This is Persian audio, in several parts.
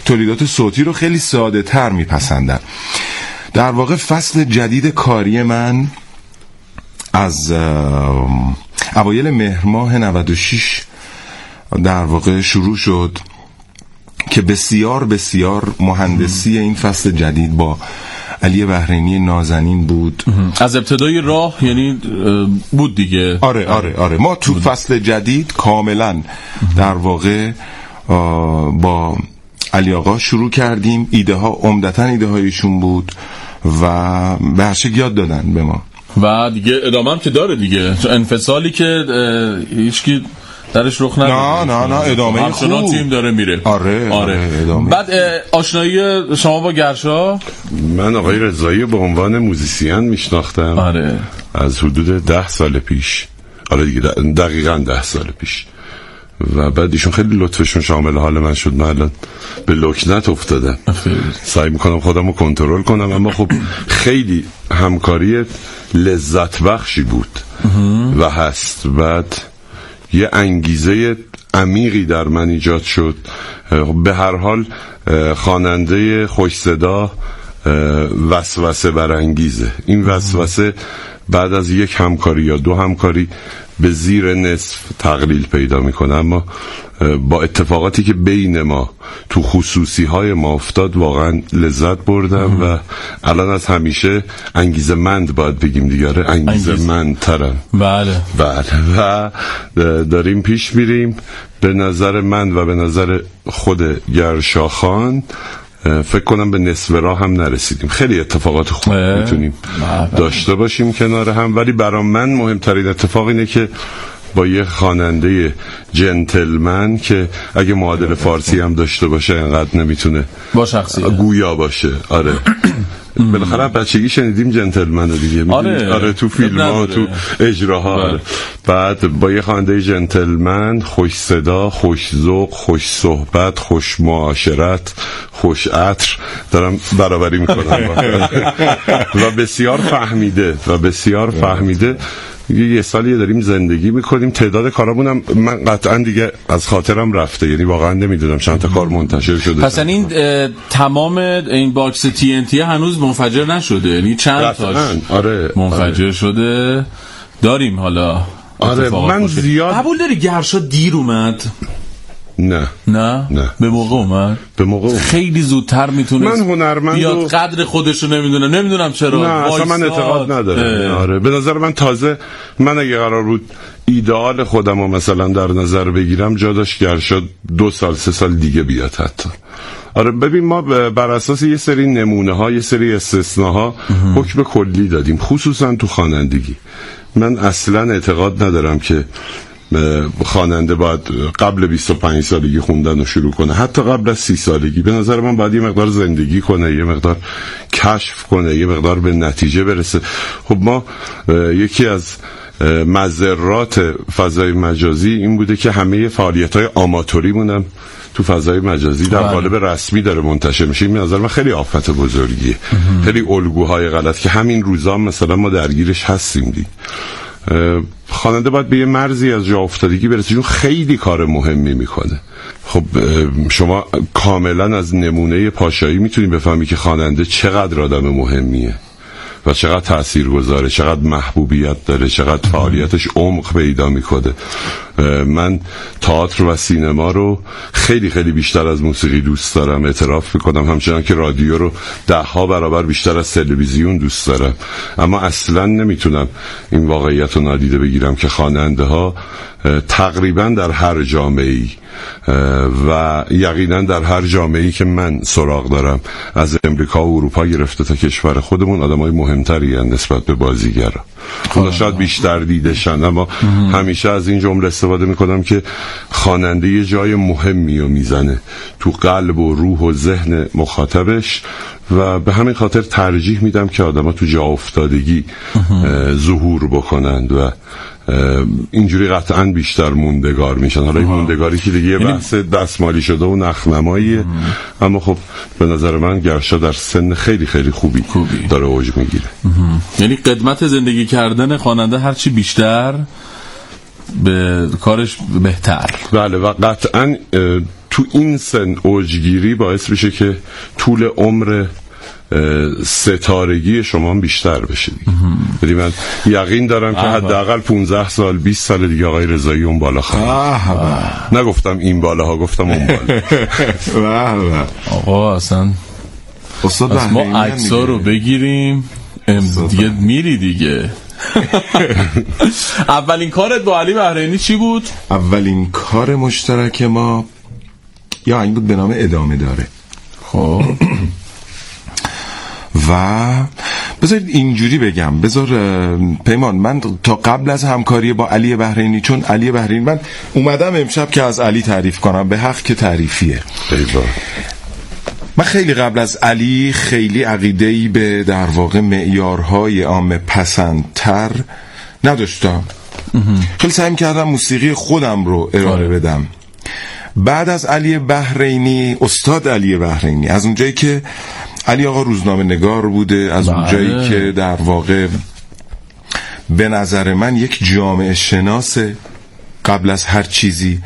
تولیدات صوتی رو خیلی ساده تر میپسندن. در واقع فصل جدید کاری من از اوایل مهر ماه 96 در واقع شروع شد که بسیار بسیار مهندسی این فصل جدید با علی بحرینی نازنین بود. از ابتدای راه یعنی بود دیگه. آره ما تو فصل جدید کاملا در واقع با علی آقا شروع کردیم. ایده ها عمدتاً ایده هایشون بود و به هر شکل یاد دادن به ما و دیگه ادامه هم که داره دیگه. انفصالی که هیچکی درش رخ نداره. نه ادامه خوب تیم داره میره. آره ادامه. بعد آشنایی شما با گرشا؟ من آقای رضایی به عنوان موزیسین میشناختم. آره. از حدود 10 سال پیش. آره دیگه دقیقاً 10 سال پیش. و بعد ایشون خیلی لطفشون شامل حال من شد. من الان به لکنت افتادم. سعی میکنم خودم رو کنترل کنم، اما خب خیلی همکاری لذت بخشی بود و هست. بعد یه انگیزه عمیقی در من ایجاد شد. به هر حال خواننده خوش صدا وسوسه برانگیزه. این وسوسه بعد از یک همکاری یا دو همکاری به زیر نصف تقلیل پیدا میکنه، اما با اتفاقاتی که بین ما تو خصوصی های ما افتاد واقعا لذت بردم و الان از همیشه انگیزه مند باید بگیم دیگه. انگیزه مند ترم. بله و داریم پیش میریم. به نظر من و به نظر خود گرشا خان فکر کنم به نصف راه هم نرسیدیم. خیلی اتفاقات خوب میتونیم داشته باشیم کنار هم، ولی برام من مهمترین اتفاق اینه که با یه خواننده جنتلمن که اگه معادل فارسی هم داشته باشه انقدر نمیتونه با شخصیت گویا باشه. آره بالاخره بچگی شنیدیم جنتلمن دیگه. آره تو فیلم ها تو اجراها. آره. بعد با یه خواننده جنتلمن، خوش صدا، خوش ذوق، خوش صحبت، خوش معاشرت، خوش عطر دارم برابری میکنم و بسیار فهمیده یه سالی داریم زندگی میکنیم. تعداد کارامون هم من قطعا دیگه از خاطرم رفته، یعنی واقعا نمیدونم چند تا کار منتشر شده. پس این تمام این باکس TNT هنوز منفجر نشده، یعنی چند تاش منفجر شده داریم حالا. آره من زیاد قبول داری گرشا دیر اومد؟ نه به موقع اومد. خیلی زودتر میتونه من هنرمند بیاد قدر خودش رو نمیدونم چرا. نه اصلا من اعتقاد ندارم. آره به نظر من تازه من اگه قرار بود ایدئال خودم رو مثلا در نظر بگیرم جا داشت گرشا 2 سال 3 سال دیگه بیاد حتی. آره ببین ما بر اساس یه سری نمونه ها، یه سری استثناها حکم کلی دادیم، خصوصا تو خوانندگی. من اصلا اعتقاد ندارم که خواننده باید قبل 25 سالگی خوندن رو شروع کنه، حتی قبل از 30 سالگی. به نظر من باید یه مقدار زندگی کنه، یه مقدار کشف کنه، یه مقدار به نتیجه برسه. خب ما یکی از مضرات فضای مجازی این بوده که همه فعالیت‌های آماتوریمون هم تو فضای مجازی در قالب رسمی داره منتشر میشه. این به نظر من خیلی آفت بزرگیه. خیلی الگوهای غلط که همین روزا مثلا ما درگیرش هستیم دیگه. خواننده باید به یه مرزی از جا افتادگی برسه، چون خیلی کار مهمی میکنه. خب شما کاملا از نمونه پاشایی میتونی بفهمی که خواننده چقدر آدم مهمیه و چقدر تاثیرگذاره، چقدر محبوبیت داره، چقدر فعالیتش عمق پیدا میکنه. من تئاتر و سینما رو خیلی خیلی بیشتر از موسیقی دوست دارم، اعتراف میکنم، همچنان که رادیو رو 10 برابر بیشتر از تلویزیون دوست دارم. اما اصلا نمیتونم این واقعیت رو نادیده بگیرم که خواننده ها تقریبا در هر جامعه‌ای و یقینا در هر جامعه‌ای که من سراغ دارم، از امریکا و اروپا گرفته تا کشور خودمون، آدمای مهمتری هستند نسبت به بازیگرا. خدا شاید بیشتر دیدشن، اما همیشه از این جمله استفاده میکنم که خواننده یه جای مهمی رو میزنه تو قلب و روح و ذهن مخاطبش و به همین خاطر ترجیح میدم که آدما تو جا افتادگی ظهور بکنند و اینجوری قطعا بیشتر موندگار میشن. حالا این موندگاری که دیگه بحث دستمالی شده و نخنماییه، اما خب به نظر من گرشا در سن خیلی خیلی خوبی داره اوج میگیره. یعنی قدمت زندگی کردن خواننده هرچی بیشتر به کارش بهتر. بله و قطعا تو این سن اوجگیری باعث بشه که طول عمر ستارگی شما بیشتر بشه دیگه. من یقین دارم که حداقل 15 سال 20 سال دیگه آقای رضایی اون بالا خواهد. نگفتم این بالاها، گفتم اون بالا. آقا اصلا ما عکس‌ها رو بگیریم دیگه میری دیگه. اولین کارت با علی بحرینی چی بود؟ اولین کار مشترک ما یا این بود به نام ادامه داره. خب و بذارید اینجوری بگم، بذار پیمان، من تا قبل از همکاری با علی بحرینی، چون علی بحرینی من اومدم امشب که از علی تعریف کنم، به حق که تعریفیه. من خیلی قبل از علی خیلی عقیده‌ای به در واقع معیارهای عام پسندتر نداشتم. خیلی سعی کردم موسیقی خودم رو ارائه بدم. بعد از علی بحرینی، استاد علی بحرینی، از اونجایی که علی آقا روزنامه نگار بوده، از اونجایی که در واقع به نظر من یک جامعه شناسه قبل از هر چیزی،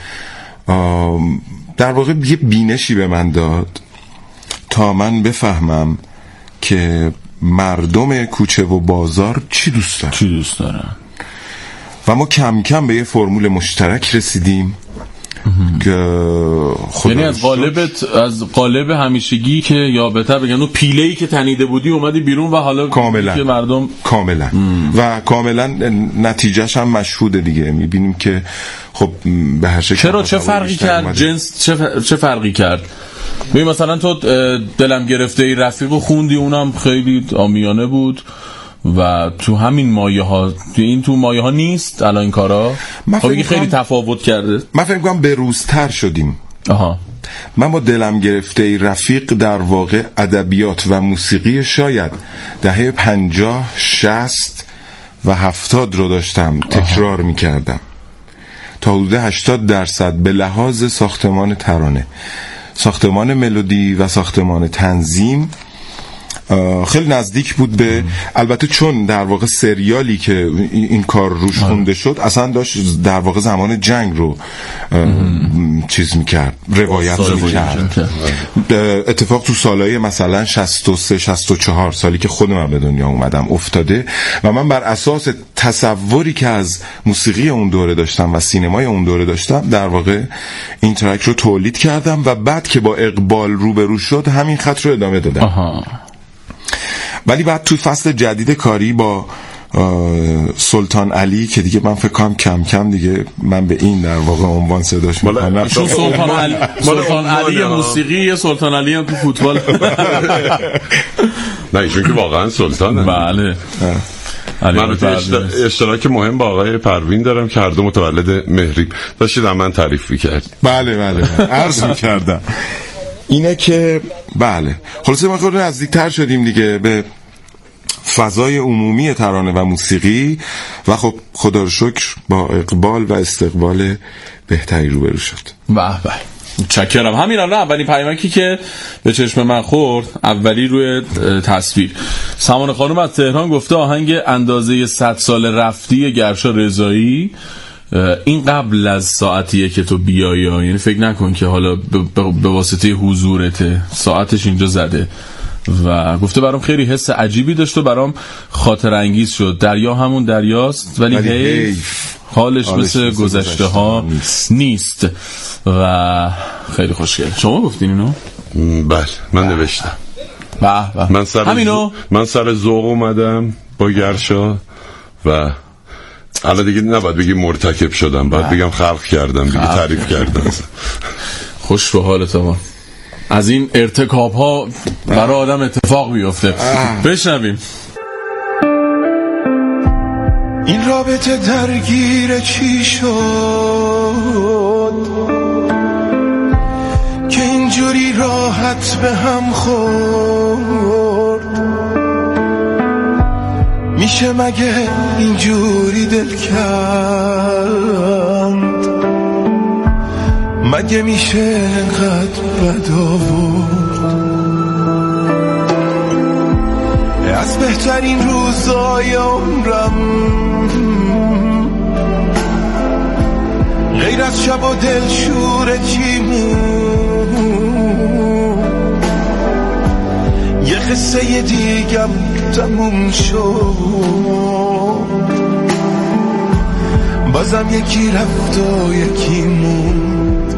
در واقع یه بینشی به من داد تا من بفهمم که مردم کوچه و بازار چی دوست دارن و ما کم کم به یه فرمول مشترک رسیدیم که یعنی از قالب همیشگی که یا بهتر بگن اون پیله‌ای که تنیده بودی اومدی بیرون و حالا کاملا که مردم و کاملا نتیجهش هم مشهوده دیگه. میبینیم که خب به هر شکل چرا چه فرقی کرد جنس چه فرقی کرد؟ ببین مثلا تو دلم گرفته ای رفیقو خوندی، اونم خیلی عامیانه بود و تو همین مایه ها، این تو مایه ها نیست الان این کارا. خب خیلی تفاوت کرده. من فکر می‌کنم بروزتر شدیم. من با دلم گرفته ای رفیق در واقع ادبیات و موسیقی شاید دهه 50 60 و 70 رو داشتم تکرار می‌کردم تا حدود 80% به لحاظ ساختمان ترانه، ساختمان ملودی و ساختمان تنظیم خیلی نزدیک بود به، البته چون در واقع سریالی که این کار روش خونده شد اصلا داشت در واقع زمان جنگ رو چیز میکرد، روایت میکرد. اتفاق تو سالهای مثلا 63 64 سالی که خود من به دنیا اومدم افتاده و من بر اساس تصوری که از موسیقی اون دوره داشتم و سینمای اون دوره داشتم در واقع این ترک رو تولید کردم و بعد که با اقبال روبرو شد همین خط رو ادامه دادم. ولی بعد تو فصل جدید کاری با سلطان علی که دیگه من فکر کنم کم کم دیگه من به این در واقع عنوان صداش میکنم، چون سلطان علی موسیقی، سلطان علی هم تو فوتبال. نه ایشون که واقعا سلطانه. بله. من اشتراک مهم با آقای پروین دارم که هر دو متولد مهریب داشتید من تعریف می‌کرد. بله عرض می‌کردم اینه که بله خلاصه ما خود نزدیکتر شدیم دیگه به فضای عمومی ترانه و موسیقی و خب خدا رو شکر با اقبال و استقبال بهتری روبرو شد. به متشکرم. همین الان اولین پیامکی که به چشم من خورد، اولی روی تصویر، سمانه خانم از تهران گفته آهنگ اندازه 100 سال رفتی گرشا رضایی این قبل از ساعتیه که تو بیایی، یعنی فکر نکن که حالا به واسطه حضورته، ساعتش اینجا زده و گفته برام خیلی حس عجیبی داشت و برام خاطر انگیز شد. دریا همون دریاست ولی حیف حالش مثل گذشته ها نیست و خیلی خوشگل. شما گفتین اینو؟ بله من نوشتم. من سر ذوق اومدم با گرشا و حالا دیگه نباید بگی مرتکب شدم، باید بگم خلق کردم دیگه، تعریف کردم. خوش به حالت ما. از این ارتکاب ها برای آدم اتفاق بیفته. بشنویم. این رابطه درگیر چی شد که اینجوری راحت به هم خورد؟ میشه مگه اینجوری دل کند؟ مگه میشه انقدر بد آورد؟ از بهترین روزای عمرم غیر از شب و دلشور چی مون؟ قصه دیگم تموم شد، بازم یکی رفت و یکی موند.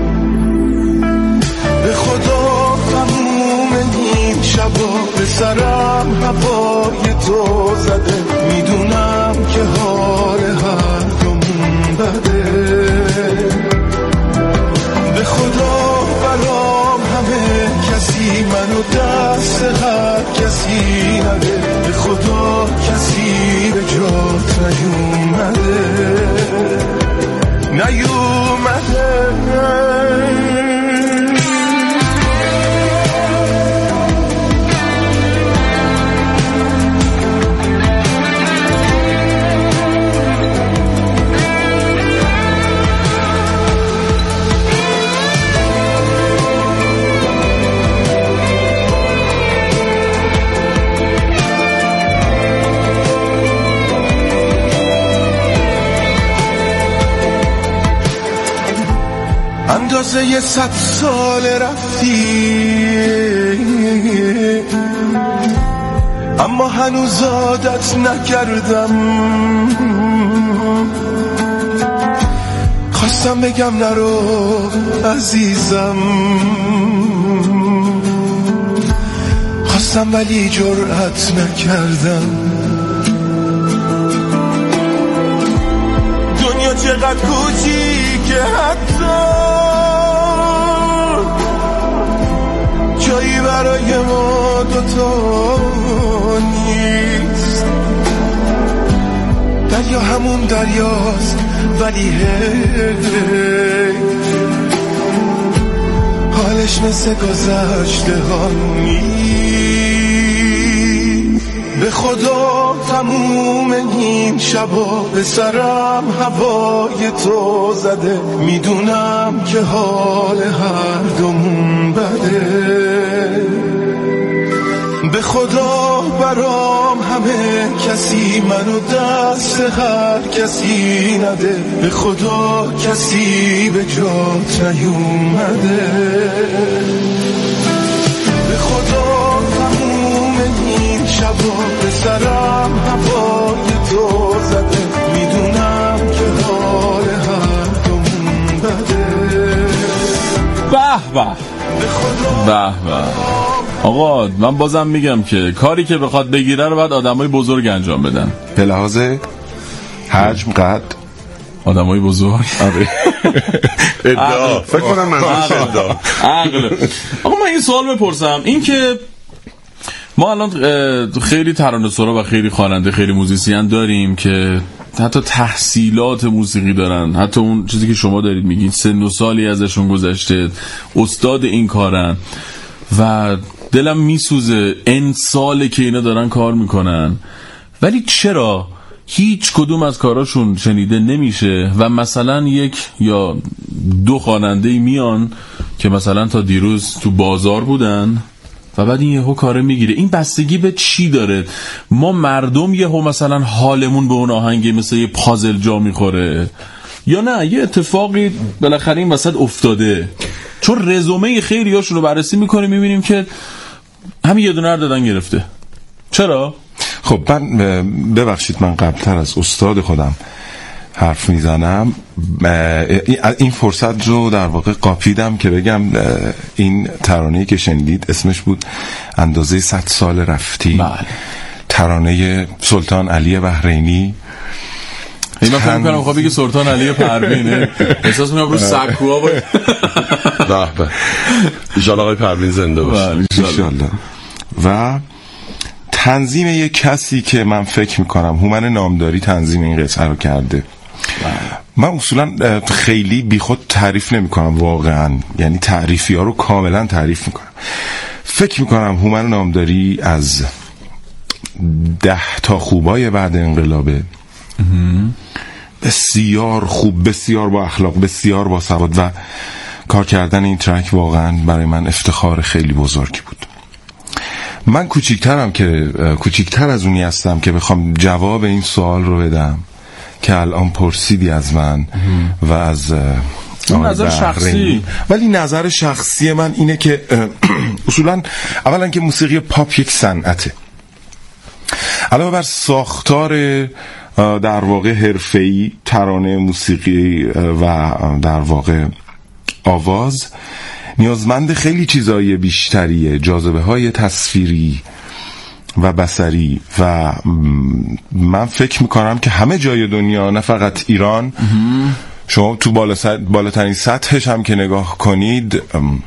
به خدا تموم این شبا به سرم هوای تو زده، میدونم که حال هر دومون بده. به خدا برام همه کسی منو دست هر کسی نده، به خدا کسی به جات نیومده. اندازه 100 سال رفتی، اما هنوز عادت نکردم. خواستم بگم نرو عزیزم، خواستم ولی جرأت نکردم. دنیا چقدر کوچیکه، حتی جایی برای ما دوتا نیست. دریا همون دریاست ولی حالش مثل گذشته ها نیست. به خدا تموم این شبا به سرم هوای تو زده، میدونم که حال هر دومون بده. به خدا برام همه کسی منو دست هر کسی نده، به خدا کسی به جات نیومده. به خدا تموم این شبا به سرم هوای تو زده، میدونم که حال هر دومون بده. به به آقا، من بازم میگم که کاری که بخواد بگیره رو باید آدمای بزرگ انجام بدن، به لحاظ حجم قد آدمای بزرگ. آره ادعا فکر کنم منظورش ادعا عقل. آقا من این سوال بپرسم، این که ما الان خیلی ترانه‌سرا و خیلی خواننده خیلی موزیسین داریم که حتی تحصیلات موسیقی دارن، حتی اون چیزی که شما دارید میگین سن و سالی ازشون گذشته، استاد این کارن و دلم میسوزه این ساله که اینا دارن کار میکنن، ولی چرا هیچ کدوم از کاراشون شنیده نمیشه و مثلا 1 یا 2 خواننده میان که مثلا تا دیروز تو بازار بودن و بعد این یهو کاره میگیره؟ این بستگی به چی داره؟ ما مردم یهو مثلا حالمون به اون آهنگی مثل یه پازل جا میخوره، یا نه یه اتفاقی بالاخره این وسط افتاده؟ چون رزومه خیلی هاشون رو بررسی میکنیم میبینیم که همین یه دونه رو دادن گرفته. چرا؟ خب من ببخشید، من قبلتر از استاد خودم حرف میزنم، این فرصت رو در واقع قاپیدم که بگم این ترانه‌ای که شنیدید اسمش بود اندازه 100 سال رفتی. بله. ترانه سلطان علی بحرینی. من فکر می‌کنم خب بگی سلطان علی پروینه، احساس می‌کنم رو سکوها بود. به به، ان شاء الله آقای پروین زنده باشه ان شاء الله. و تنظیم یک کسی که من فکر میکنم هومن نامداری تنظیم این قطعه رو کرده. من اصولا خیلی بیخود تعریف نمیکنم واقعا، یعنی تعریفی ها رو کاملا تعریف میکنم. فکر میکنم هومن نامداری از 10 تا خوبای بعد انقلابه، بسیار خوب، بسیار با اخلاق، بسیار با سواد، و کار کردن این ترک واقعا برای من افتخار خیلی بزرگی بود. من کوچیکتر از اونی هستم که بخوام جواب این سوال رو بدم که الان پرسیدی از من و از نظر شخصی. ولی نظر شخصی من اینه که اصولا اولا که موسیقی پاپ یک صنعته، علاوه بر ساختار در واقع حرفه‌ای ترانه موسیقی و در واقع آواز، نیازمند خیلی چیزای بیشتریه، جاذبه‌های تصویری و بصری و من فکر میکنم که همه جای دنیا نه فقط ایران، شما تو بالاترین سطحش هم که نگاه کنید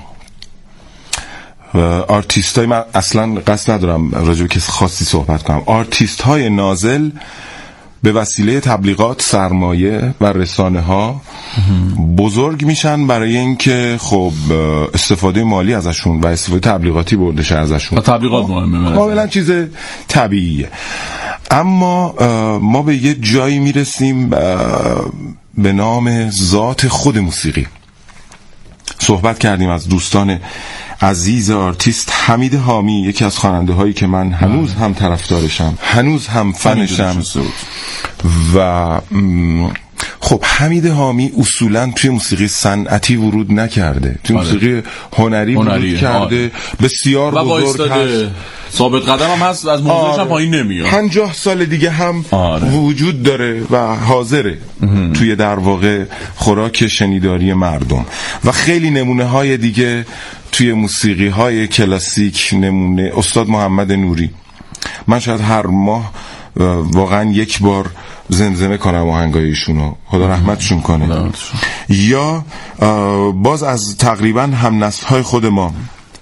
آرتیست های، من اصلا قصد ندارم راجع به کسی خاصی صحبت کنم، آرتیست های نازل به وسیله تبلیغات، سرمایه و رسانه ها بزرگ میشن برای اینکه خب استفاده مالی ازشون و استفاده تبلیغاتی برده شه ازشون. تبلیغات مهمه، کاملا چیز طبیعیه. اما ما به یه جایی میرسیم به نام ذات خود موسیقی. صحبت کردیم از دوستان عزیز آرتیست حمید حامی، یکی از خواننده هایی که من هنوز هم طرفدارشم، هنوز هم فنشم. و خب حمید حامی اصولا توی موسیقی صنعتی ورود نکرده، توی موسیقی هنری ورود کرده، بسیار بزرگ هست، ثابت قدم هم هست، از موضوعش هم پایین نمیاد، 50 سال دیگه هم وجود داره و حاضره توی در واقع خوراک شنیداری مردم. و خیلی نمونه های دیگه توی موسیقی های کلاسیک، نمونه استاد محمد نوری، من شاید هر ماه واقعا یک بار زمزمه کنم آهنگایشونو، خدا رحمتشون کنه. یا باز از تقریبا هم نسل‌های خود ما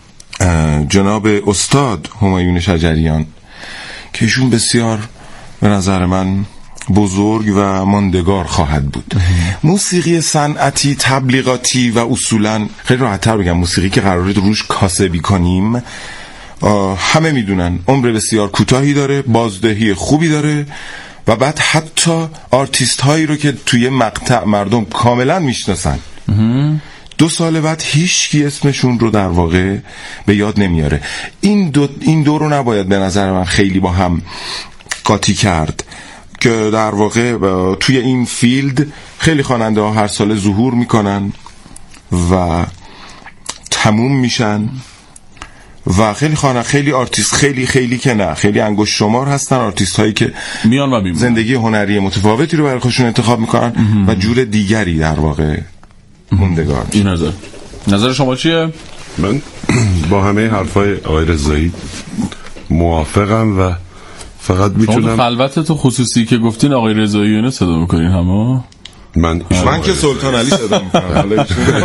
جناب استاد همایون شجریان که ایشون بسیار به نظر من بزرگ و ماندگار خواهد بود. موسیقی صنعتی، تبلیغاتی و اصولا خیلی راحت‌تر بگم موسیقی که قراره روش کاسبی کنیم، همه میدونن عمر بسیار کوتاهی داره، بازدهی خوبی داره و بعد حتی آرتیست هایی رو که توی مقطع مردم کاملا میشناسن 2 سال بعد هیچ کی اسمشون رو در واقع به یاد نمیاره. این دو رو نباید به نظر من خیلی با هم قاطی کرد که در واقع توی این فیلد خیلی خواننده ها هر سال ظهور میکنن و تموم میشن و خیلی آرتیست خیلی که نه، خیلی انگشت شمار هستن آرتیست هایی که میان و میمونن، زندگی هنری متفاوتی رو برای خودشون انتخاب میکنن و جور دیگری در واقع موندگار. این نظر شما چیه؟ من با همه حرفای آقای رضایی موافقم و فقط میتونم شما خلوت تو خصوصی که گفتین آقای رضایی رو صدا میکنین همه؟ من که سلطان علی صدا میکنم.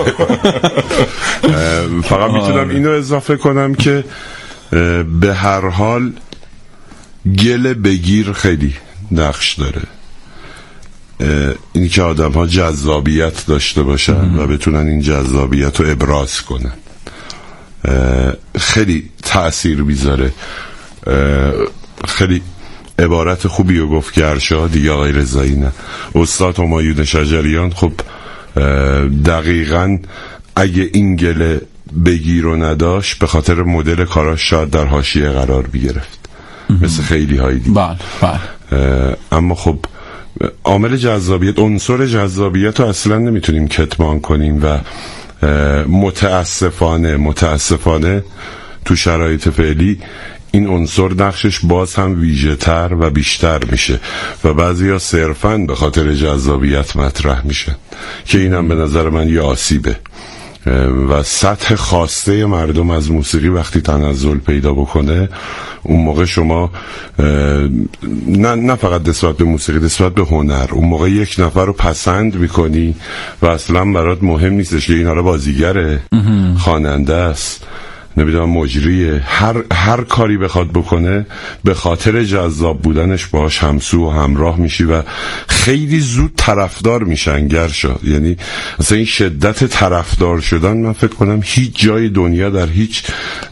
فقط میتونم اینو اضافه کنم که به هر حال گل بگیر خیلی نقش داره، اینی که آدم ها جذابیت داشته باشن و بتونن این جذابیت رو ابراز کنن، خیلی تأثیر بیذاره. خیلی عبارت خوبی رو گفت که ارشاد دیگه آقای رضایی نه، استاد همایون شجریان خب دقیقاً اگه این گله بگیر رو نداشت به خاطر مدل کاراش شاید در حاشیه قرار بگرفت مثل خیلی های دیگه. اما خب عامل جذابیت، عنصر جذابیت رو اصلا نمیتونیم کتمان کنیم و متاسفانه تو شرایط فعلی این عنصر نقشش باز هم ویژه تر و بیشتر میشه و بعضیا صرفاً به خاطر جذابیت مطرح میشن که اینم به نظر من یه آسیبه و سطح خواسته مردم از موسیقی وقتی تنزل پیدا بکنه اون موقع شما نه فقط نسبت به موسیقی، نسبت به هنر اون موقع یک نفر رو پسند میکنی و اصلا برات مهم نیستش که این حالا بازیگره، خواننده است، نمیدونم مجریه، هر کاری بخواد بکنه به خاطر جذاب بودنش باهاش همسو و همراه میشی و خیلی زود طرفدار میشن گرشا. یعنی اصلا این شدت طرفدار شدن من فکر کنم هیچ جای دنیا در هیچ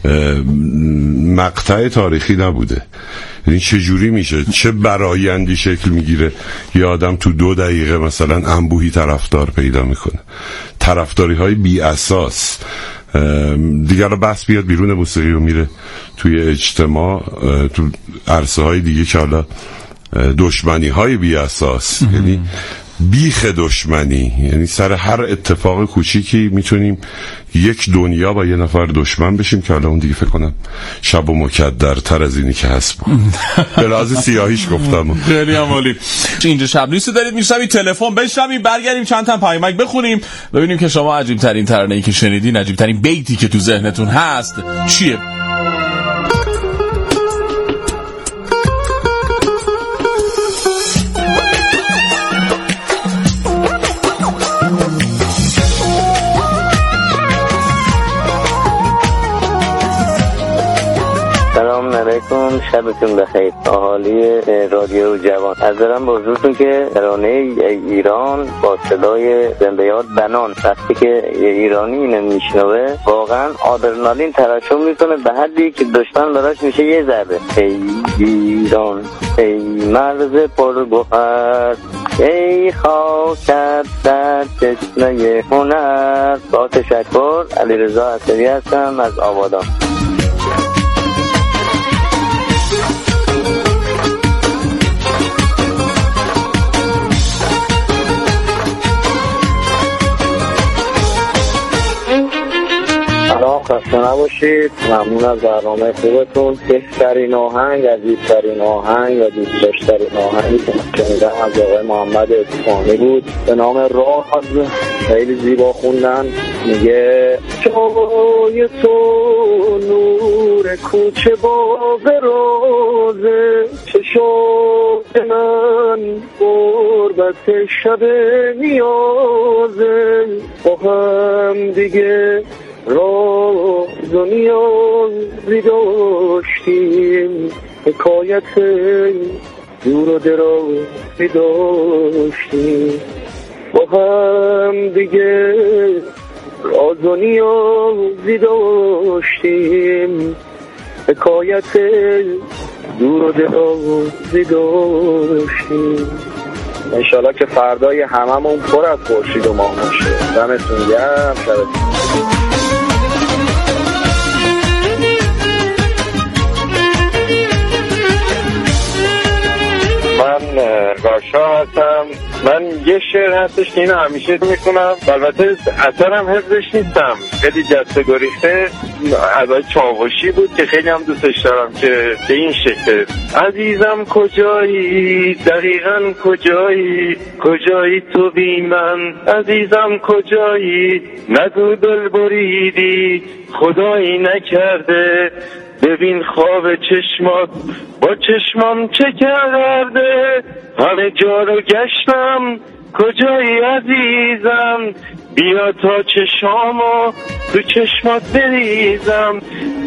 مقطع تاریخی نبوده. یعنی چه جوری میشه، چه برآیندی شکل میگیره یه آدم تو 2 دقیقه مثلا انبوهی طرفدار پیدا میکنه، طرفداری های بی اساس. دیگر رو بحث بیاد بیرون موسیقی و میره توی اجتماع، تو عرصه های دیگه که حالا دشمنی های بی اساس، یعنی بیخ دشمنی، یعنی سر هر اتفاق کوچیکی میتونیم یک دنیا با یه نفر دشمن بشیم که حالا اون دیگه فکر کنم شب و مکدرتر از اینی که هست بود. به لحاظ سیاهیش گفتم. خیلی عالی. اینجا شب نیست دارید میشنوید، تلفن بشنوید، برگردیم چند تا پیامک بخونیم ببینیم که شما عجیب ترین ترانه‌ای که شنیدین، عجیب ترین بیتی که تو ذهنتون هست چیه. شبتون بخیر اهالی رادیو جوان. از دارم به حضورتون که ترانه ایران با صدای زنده یاد بنان، وقتی که ایرانی اینو میشنوه واقعا آدرنالین ترشح میکنه به حدی که دشمن براش میشه یه ضربه. ای ایران ای مرز پرگوهر، ای خاکت در چشمه هنر. با تشکر، علیرضا حسنی هستم از آبادان. خسته نباشید. ممنون از برنامه خوبتون. بهترین آهنگ، عزیزترین آهنگ و دوست داشتنی آهنگی که شنیدم از آقای محمد اصفهانی بود به نام راز. خیلی زیبا خوندن. میگه جای تو نور کوچه باغ روزه، چشم من قربت شب نیازه، با هم دیگه راز و نیازی داشتیم، حکایت دور و درازی داشتیم، با هم دیگه راز و نیازی داشتیم، حکایت دور و درازی داشتیم. انشالله که فردای هممون پر از خورشید و ماه باشه. دمتون گرم. شبتون من راشا هستم. من یه شعر هستش که اینو همیشه میکنم، البته اثرم حفظش نیستم، خیلی جسته گریخته از چاوشی بود که خیلی هم دوستش دارم که به این شکل: عزیزم کجایی، دقیقاً کجایی، کجایی تو بی من، عزیزم کجایی، نگو دل بریدی خدایی نکرده، ببین خواب چشمات با چشمام چه کرده، همه جا رو گشتم کجایی عزیزم، بیا تا چشامو تو چشمات بریزم.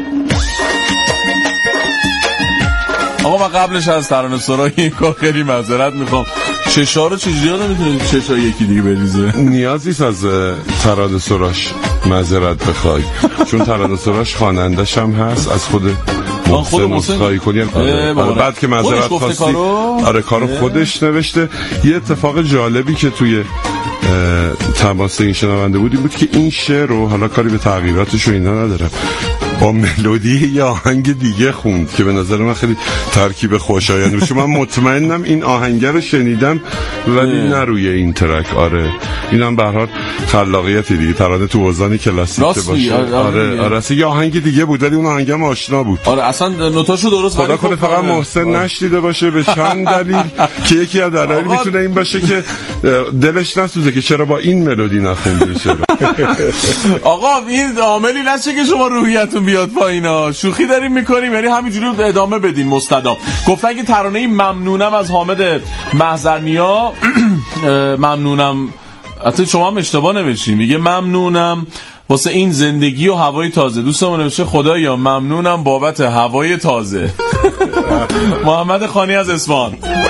آقا من قبلش از ترانه سرای این کار خیلی معذرت میخوام. چشا رو چجوری آدم میتونه چشا یکی دیگه بریزه؟ نیازیست از ترانه سراش معذرت بخوای، چون ترانه سراش خوانندش هم هست، از خود محسن عذرخواهی کنی. بعد که معذرت خواستی آره کارو خودش نوشته. یه اتفاق جالبی که توی تماس این شنونده بودیم بود که این شعر رو، حالا کاری به تغییراتش و اینا ندارم، با ملودی یا آهنگ دیگه خوند که به نظر من خیلی ترکیب خوشایند بود. من مطمئنم این آهنگ رو شنیدم ولی نه روی این ترک. آره اینم به هر حال خلاقیتی دیگه، ترانه تو وزانی کلاسیک باشه. آره یه آهنگ دیگه بود ولی اون آهنگم آشنا بود. آره اصلا نوتاشو درست خدا کنه فقط محسن نشنیده باشه به چند دلیل که یکی از دلایل میتونه این باشه که دلش نسوزه که چرا با این ملودی نخوندی. چرا آقا این عاملی نشه که شما روحیتون بیاد پایینا، شوخی داریم میکنیم، یعنی همینجوری ادامه بدین مستدام. گفتن که ترانه ممنونم از حامد محضرنیا ممنونم، حتی شما هم اشتباه نوشتین، میگه ممنونم واسه این زندگی و هوای تازه. دوستمون نوشته خدایا ممنونم بابت هوای تازه. محمد خانی از اصفهان.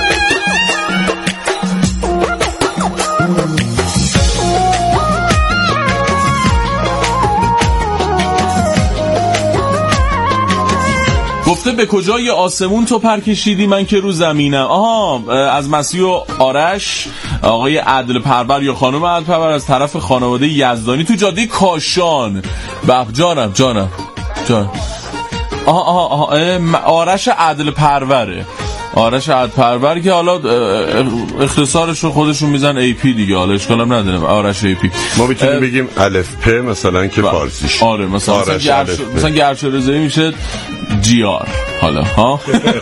گفته به کجای آسمون تو پر کشیدی من که رو زمینم. از مسیح و آرش، آقای عدل پرور یا خانم عدل پرور از طرف خانواده یزدانی تو جاده کاشان. جانم آرش عدل پروره. آرش عدپرور که حالا اختصارش رو خودشون میزن ای پی دیگه، حالا اشکال هم نداره آرش ای پی. ما میتونیم بگیم الف پ مثلا که فارسیش. آره مثلا گرشا رضایی میشه جی آر حالا ها.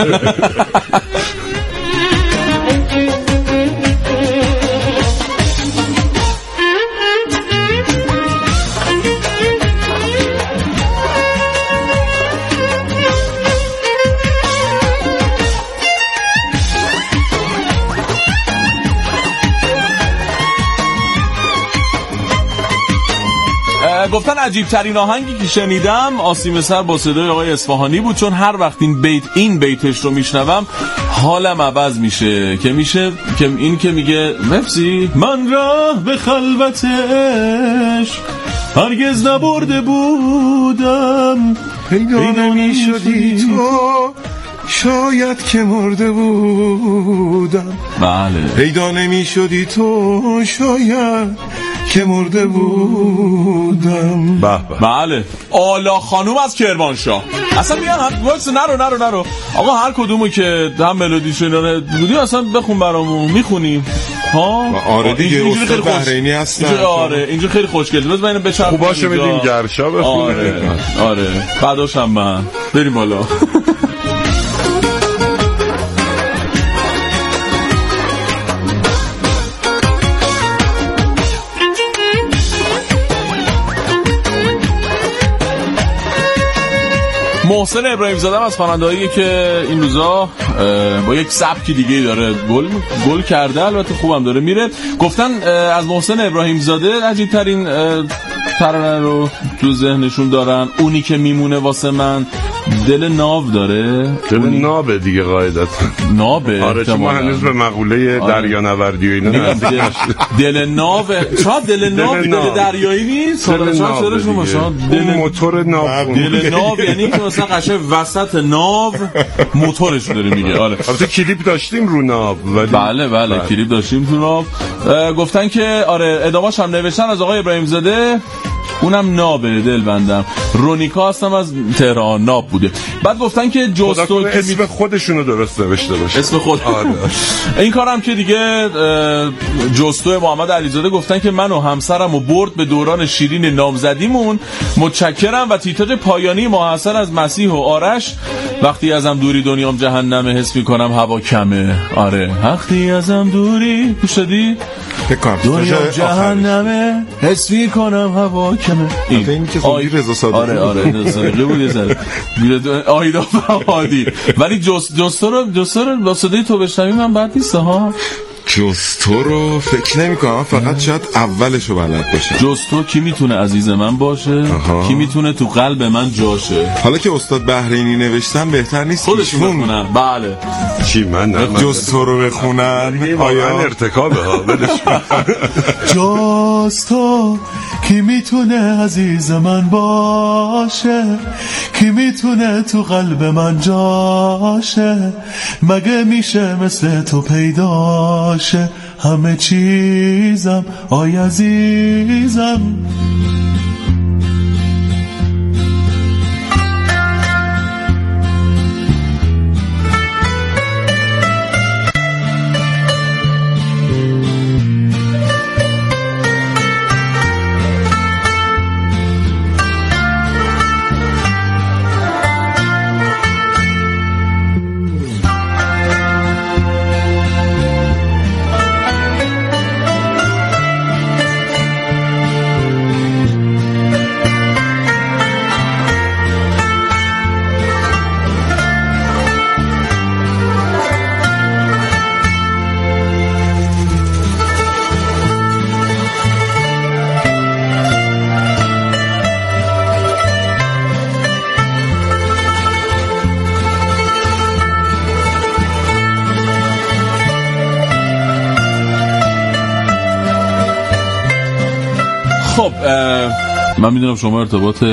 گفتن عجیب ترین آهنگی که شنیدم آسیم سر با صدای آقای اصفهانی بود، چون هر وقت این بیتش رو میشنوم حالم عوض میشه که این که میگه مفسی من راه به خلوت عشق هرگز نبرده بودم، پیدا نمیشدی تو شاید که مرده بودم. بله پیدا نمیشدی تو شاید که مرده بودم. بله آلا خانوم از کرمانشاه. اصلا میگم وایس نرو آقا هر کدومو که هم ملودیشو اینا بودی اصلا بخون برامون میخونیم ها. آره دیگه استاد بحرینی هستن. آره اینجا خیلی خوشگله. بذار اینو بچرخونم. خوباشو بدیم گرشا بخونه. آره بعداشم من بریم بالا. محسن ابراهیم زاده از خواننده‌هایی که این روزا با یک سبکی دیگه داره گل کرده، البته خوبم داره میره. گفتن از محسن ابراهیم زاده عجیب ترین ترانه رو تو ذهنشون دارن اونی که میمونه واسه من دل ناو داره. دل نابه دیگه قاعدتا نابه. آره چون ما هنوز به مقوله دریانوردی و اینا نزدیک نشدیم. دل ناو شاید دل ناو دل دریایی نیست. دل موتور ناو. دل ناو یعنی که مثلا قشنگ وسط ناو موتورش داره میگه. آره البته کلیپ داشتیم رو ناو. بله کلیپ داشتیم تو ناو. گفتن که آره ادامه‌اش هم نوشتن از آقای ابراهیم زاده اونم نابه دل بندم. رونیکا هستم از تهران ناب بوده. بعد گفتن که جستو اسم خودشونو درست نوشته باشه. اسم خود این کارم که دیگه جستو محمد علیزاده گفتن که من و همسرم و برد به دوران شیرین نامزدیمون. متشکرم. و تیتراژ پایانی ماحصل از مسیح و آرش وقتی ازم دوری دنیام جهنمه حس میکنم هوا کمه. آره وقتی ازم دوری شدی دنیام جهنمه حس میکنم هوا کمه. این که خوبی رضا صادقی. آره رضا صادقی بود یه ذره آیدا فهادی. ولی جستو رو با صدای تو بشنوی من بد نیست ها. جستو رو فکر نمی کنم، فقط شاید اولشو بلد باشه. جستو کی میتونه عزیز من باشه؟ کی میتونه تو قلب من جاشه؟ حالا که استاد بحرینی نوشتن بهتر نیست خودشون بخونن. بله چی من جستو رو بخونن آیا ارتکابه ها ولش جستو کی میتونه عزیز من باشه، کی میتونه تو قلب من جاشه، مگه میشه مثل تو پیداشه همه چیزم آی عزیزم. خب من میدونم شما ارتباط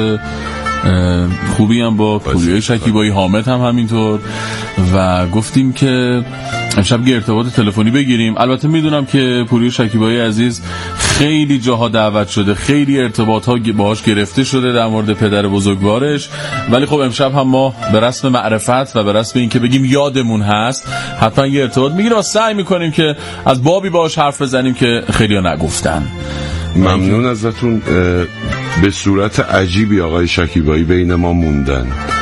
خوبی هم با پوریای شکیبایی، حامد هم همینطور، و گفتیم که امشب یه ارتباط تلفنی بگیریم. البته میدونم که پوری شکیبایی عزیز خیلی جاها دعوت شده، خیلی ارتباط ها باهاش گرفته شده در مورد پدر بزرگوارش، ولی خب امشب هم ما به رسم معرفت و به رسم این که بگیم یادمون هست حتما یه ارتباط میگیریم و سعی میکنیم که از بابی باهاش حرف بزنیم که خیلی‌ها نگفتن. ممنون ازتون. به صورت عجیبی آقای شکیبایی بین ما موندن.